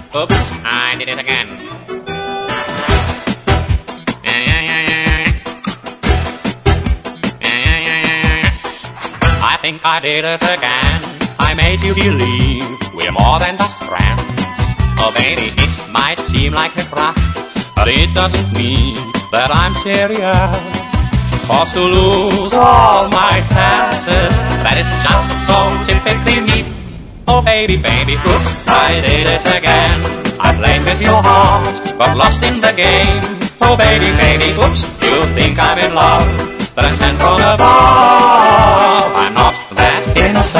Oops, I did it again. I think I did it again. I made you believe we're more than just friends. Oh baby, it might seem like a crush, but it doesn't mean that I'm serious. Cause to lose all my senses, that is just so typically me. Oh baby, baby, oops, I did it again. I played with your heart, got lost in the game. Oh baby, baby, oops, you think I'm in love, but I'm sent from above. I'm not that innocent.